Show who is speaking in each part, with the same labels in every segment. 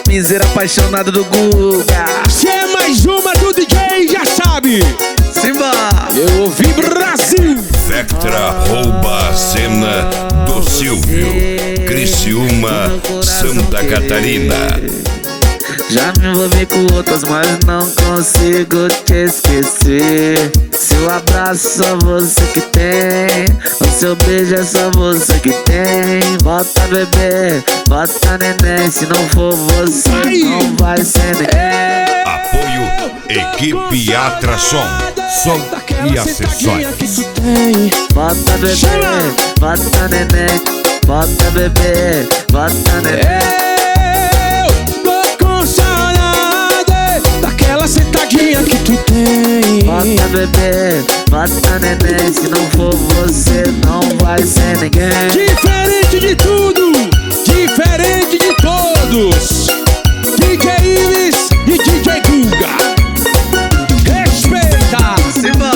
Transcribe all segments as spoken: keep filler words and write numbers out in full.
Speaker 1: piseiro apaixonado do Guga.
Speaker 2: Se é mais uma do D J, já sabe.
Speaker 1: Simba!
Speaker 2: Eu ouvi Brasil.
Speaker 3: Vectra rouba a cena do Silvio. Criciúma, Santa Catarina.
Speaker 1: Já me envolvi com outras, mas não consigo te esquecer. Seu abraço só você que tem, o seu beijo é só você que tem. Bota bebê, bota neném, se não for você
Speaker 2: Ai.
Speaker 1: não vai ser ninguém.
Speaker 3: Apoio Equipe Atração. Som e acessórios.
Speaker 1: Bota bebê,
Speaker 2: Chama.
Speaker 1: bota neném, bota bebê, bota neném.
Speaker 2: Eu tô com saudade daquela sentadinha que tu tem.
Speaker 1: Bota bebê, bota neném, se não for você não vai ser ninguém.
Speaker 2: Diferente de tudo, diferente de todos. D J Ives e D J Guga. Respeita.
Speaker 1: Simba!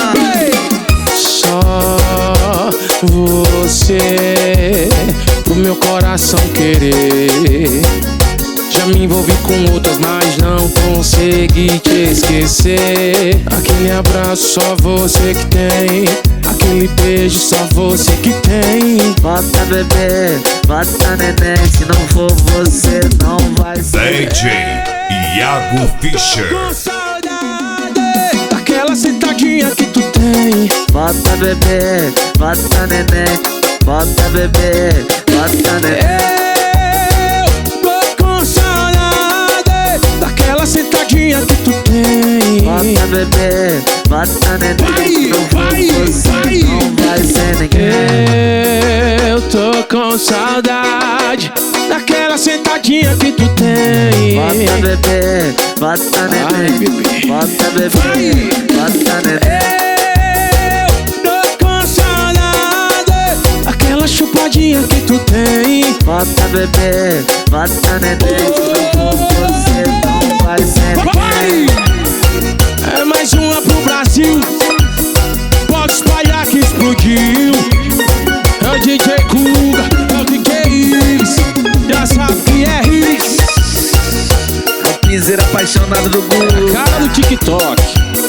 Speaker 2: Só você pro meu coração querer. Já me envolvi com outras, mas não consegui te esquecer. Aquele abraço só você que tem, aquele beijo só você que tem.
Speaker 1: Bota bebê, bota neném, se não for você não vai ser.
Speaker 3: D J Iago Fischer.
Speaker 2: Com saudade daquela sentadinha que tu tem.
Speaker 1: Bota bebê, bota neném, bota bebê, bota neném.
Speaker 2: Eu tô com saudade daquela sentadinha que tu tem.
Speaker 1: Bota bebê, bota neném, se não for você não vai ser ninguém.
Speaker 2: Eu tô com saudade daquela sentadinha que tu tem.
Speaker 1: Bota bebê, bota
Speaker 2: Ai,
Speaker 1: neném,
Speaker 2: bebê.
Speaker 1: bota bebê,
Speaker 2: Vai.
Speaker 1: bota neném.
Speaker 2: Eu tô com saudade daquela chupadinha que tu tem.
Speaker 1: Bota bebê, bota neném, se não for você não vai ser
Speaker 2: Vai!
Speaker 1: ninguém.
Speaker 2: É mais uma pro Brasil. Pode espalhar que explodiu. É o D J Guga, é o D J Ives. Já sabe que é hits.
Speaker 1: É o piseiro apaixonado do Guga.
Speaker 2: Cara do TikTok.